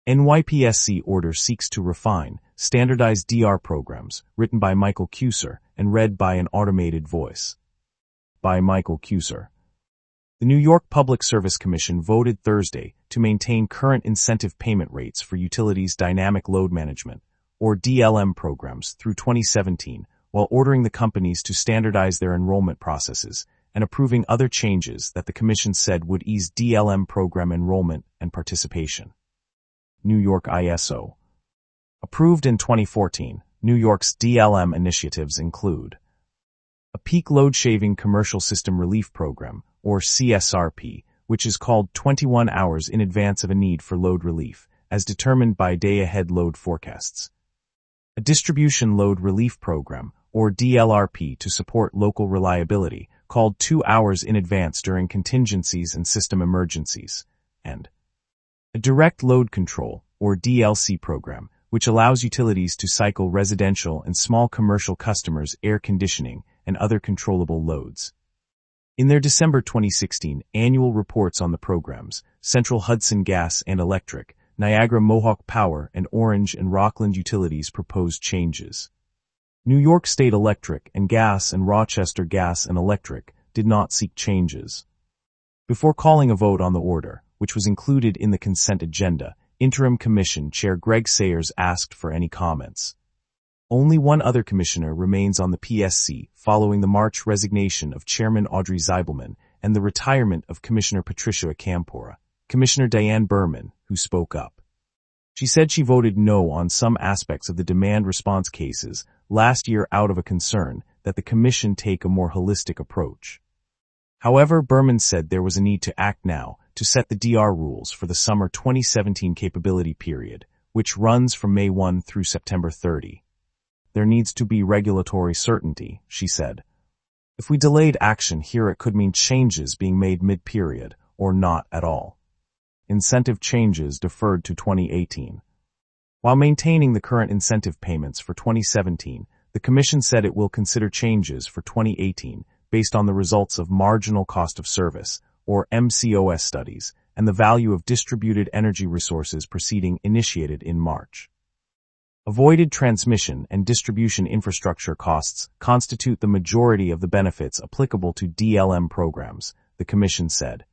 NYPSC order seeks to refine, standardize DR programs, written by Michael Cuser and read by an automated voice. By Michael Cuser. The New York Public Service Commission voted Thursday to maintain current incentive payment rates for utilities' dynamic load management, or DLM programs, through 2017, while ordering the companies to standardize their enrollment processes and approving other changes that the Commission said would ease DLM program enrollment and participation. New York ISO. Approved in 2014, New York's DLM initiatives include a peak load shaving commercial system relief program, or CSRP, which is called 21 hours in advance of a need for load relief, as determined by day-ahead load forecasts. A distribution load relief program, or DLRP, to support local reliability, called 2 hours in advance during contingencies and system emergencies, and a direct load control, or DLC program, which allows utilities to cycle residential and small commercial customers' air conditioning and other controllable loads. In their December 2016 annual reports on the programs, Central Hudson Gas and Electric, Niagara Mohawk Power, and Orange and Rockland Utilities proposed changes. New York State Electric and Gas and Rochester Gas and Electric did not seek changes. Before calling a vote on the order, which was included in the consent agenda, Interim Commission Chair Greg Sayers asked for any comments. Only one other commissioner remains on the PSC following the March resignation of Chairman Audrey Zibelman and the retirement of Commissioner Patricia Akampora. Commissioner Diane Berman, who spoke up. She said she voted no on some aspects of the demand response cases last year out of a concern that the Commission take a more holistic approach. However, Berman said there was a need to act now to set the DR rules for the summer 2017 capability period, which runs from May 1 through September 30. There needs to be regulatory certainty, she said. If we delayed action here, it could mean changes being made mid-period or not at all. Incentive changes deferred to 2018. While maintaining the current incentive payments for 2017, the Commission said it will consider changes for 2018 based on the results of marginal cost of service, or MCOS studies, and the value of distributed energy resources proceeding initiated in March. Avoided transmission and distribution infrastructure costs constitute the majority of the benefits applicable to DLM programs, the Commission said.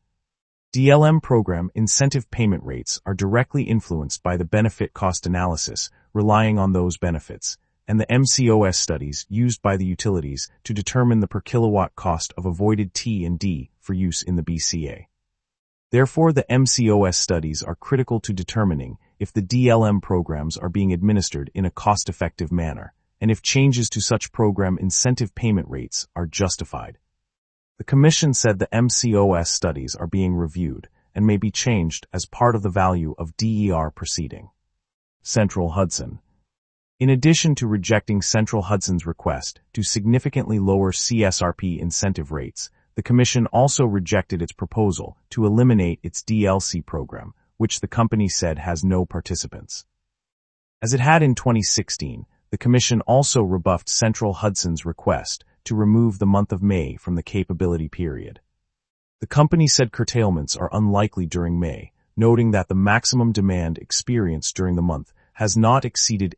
DLM program incentive payment rates are directly influenced by the benefit cost analysis, relying on those benefits, and the MCOS studies used by the utilities to determine the per kilowatt cost of avoided T&D for use in the BCA. Therefore, the MCOS studies are critical to determining if the DLM programs are being administered in a cost-effective manner, and if changes to such program incentive payment rates are justified. The Commission said the MCOS studies are being reviewed and may be changed as part of the value of DER proceeding. Central Hudson. In addition to rejecting Central Hudson's request to significantly lower CSRP incentive rates, the Commission also rejected its proposal to eliminate its DLC program, which the company said has no participants. As it had in 2016, the Commission also rebuffed Central Hudson's request to remove the month of May from the capability period. The company said curtailments are unlikely during May, noting that the maximum demand experienced during the month has not exceeded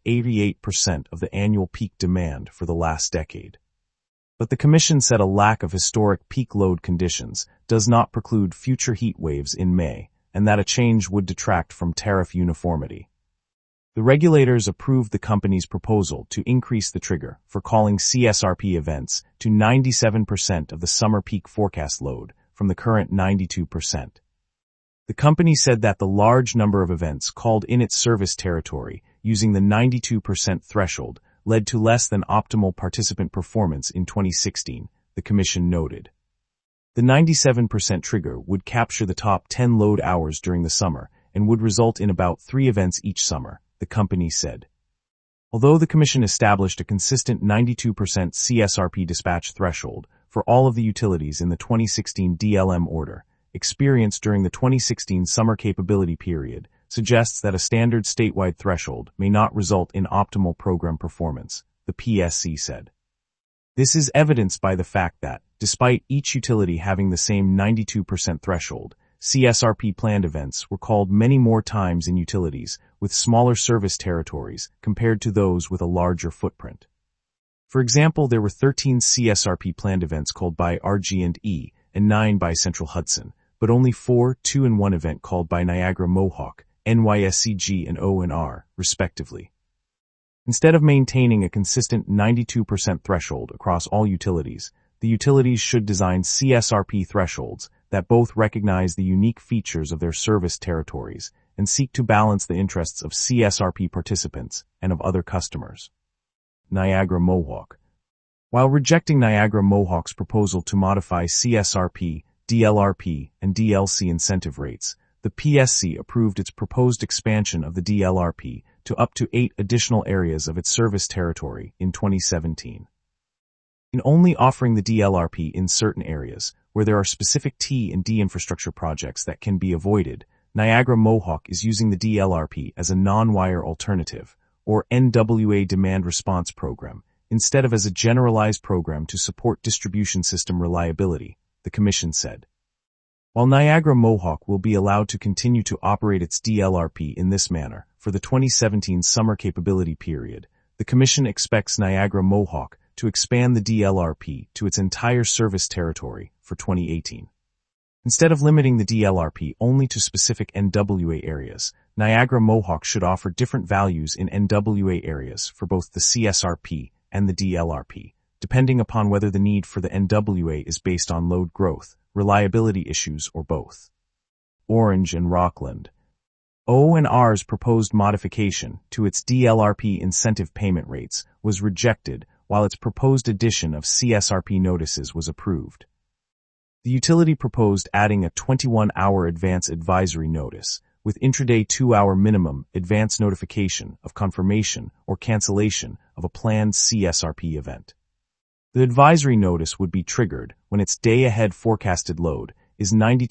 88% of the annual peak demand for the last decade. But the Commission said a lack of historic peak load conditions does not preclude future heat waves in May, and that a change would detract from tariff uniformity. The regulators approved the company's proposal to increase the trigger for calling CSRP events to 97% of the summer peak forecast load from the current 92%. The company said that the large number of events called in its service territory using the 92% threshold led to less than optimal participant performance in 2016, the Commission noted. The 97% trigger would capture the top 10 load hours during the summer and would result in about 3 events each summer, the company said. Although the Commission established a consistent 92% CSRP dispatch threshold for all of the utilities in the 2016 DLM order, experience during the 2016 summer capability period suggests that a standard statewide threshold may not result in optimal program performance, the PSC said. This is evidenced by the fact that, despite each utility having the same 92% threshold, CSRP planned events were called many more times in utilities with smaller service territories compared to those with a larger footprint. For example, there were 13 CSRP planned events called by RG&E and 9 by Central Hudson, but only 4, 2 and 1 event called by Niagara Mohawk, NYSEG and O&R, respectively. Instead of maintaining a consistent 92% threshold across all utilities, the utilities should design CSRP thresholds that both recognize the unique features of their service territories and seek to balance the interests of CSRP participants and of other customers. Niagara Mohawk. While rejecting Niagara Mohawk's proposal to modify CSRP, DLRP, and DLC incentive rates, the PSC approved its proposed expansion of the DLRP to up to 8 additional areas of its service territory in 2017. In only offering the DLRP in certain areas, where there are specific T and D infrastructure projects that can be avoided, Niagara Mohawk is using the DLRP as a non-wire alternative, or NWA demand response program, instead of as a generalized program to support distribution system reliability, the Commission said. While Niagara Mohawk will be allowed to continue to operate its DLRP in this manner for the 2017 summer capability period, the Commission expects Niagara Mohawk to expand the DLRP to its entire service territory for 2018. Instead of limiting the DLRP only to specific NWA areas, Niagara Mohawk should offer different values in NWA areas for both the CSRP and the DLRP, depending upon whether the need for the NWA is based on load growth, reliability issues, or both. Orange and Rockland. O&R's proposed modification to its DLRP incentive payment rates was rejected, while its proposed addition of CSRP notices was approved. The utility proposed adding a 21-hour advance advisory notice, with intraday 2-hour minimum advance notification of confirmation or cancellation of a planned CSRP event. The advisory notice would be triggered when its day-ahead forecasted load is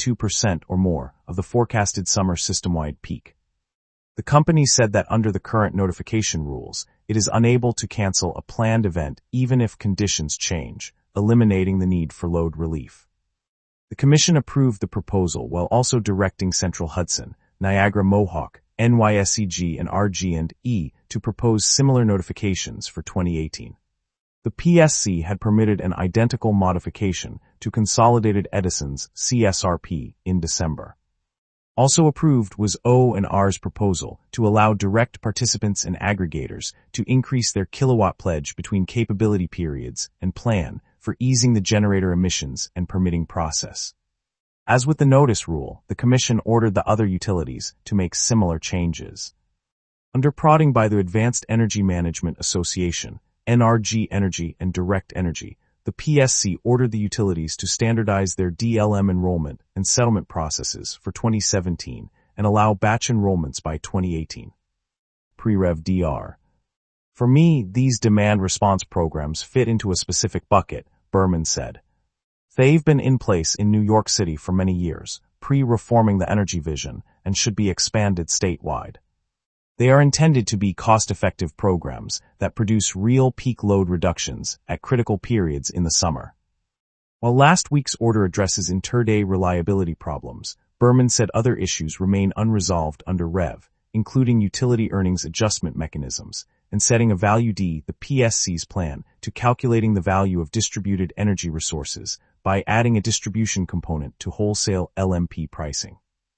92% or more of the forecasted summer system-wide peak. The company said that under the current notification rules, it is unable to cancel a planned event even if conditions change, eliminating the need for load relief. The Commission approved the proposal while also directing Central Hudson, Niagara Mohawk, NYSEG, and RG&E to propose similar notifications for 2018. The PSC had permitted an identical modification to Consolidated Edison's CSRP in December. Also approved was O&R's proposal to allow direct participants and aggregators to increase their kilowatt pledge between capability periods and plan for easing the generator emissions and permitting process. As with the notice rule, the Commission ordered the other utilities to make similar changes. Under prodding by the Advanced Energy Management Association, NRG Energy and Direct Energy, the PSC ordered the utilities to standardize their DLM enrollment and settlement processes for 2017 and allow batch enrollments by 2018. Pre-Rev DR. For me, these demand response programs fit into a specific bucket, Berman said. They've been in place in New York City for many years, pre-reforming the energy vision, and should be expanded statewide. They are intended to be cost-effective programs that produce real peak load reductions at critical periods in the summer. While last week's order addresses inter-day reliability problems, Berman said other issues remain unresolved under REV, including utility earnings adjustment mechanisms, and setting a value D, the PSC's plan to calculating the value of distributed energy resources by adding a distribution component to wholesale LMP pricing.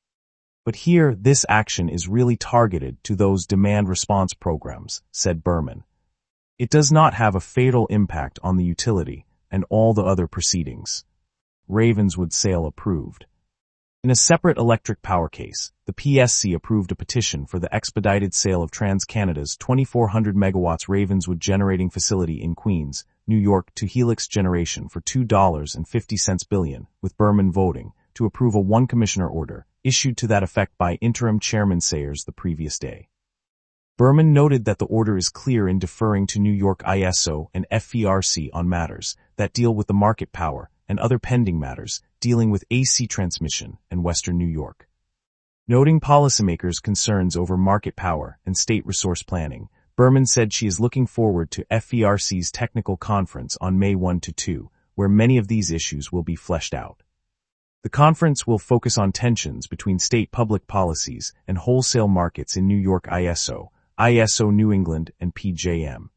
But here, this action is really targeted to those demand response programs, said Berman. It does not have a fatal impact on the utility and all the other proceedings. Ravenswood sale approved. In a separate electric power case, the PSC approved a petition for the expedited sale of TransCanada's 2,400 megawatts Ravenswood generating facility in Queens, New York to Helix Generation for $2.50 billion, with Berman voting to approve a one-commissioner order issued to that effect by interim Chairman Sayers the previous day. Berman noted that the order is clear in deferring to New York ISO and FERC on matters that deal with the market power and other pending matters dealing with AC transmission and Western New York. Noting policymakers' concerns over market power and state resource planning, Berman said she is looking forward to FERC's technical conference on May 1 to 2, where many of these issues will be fleshed out. The conference will focus on tensions between state public policies and wholesale markets in New York ISO, ISO New England, and PJM.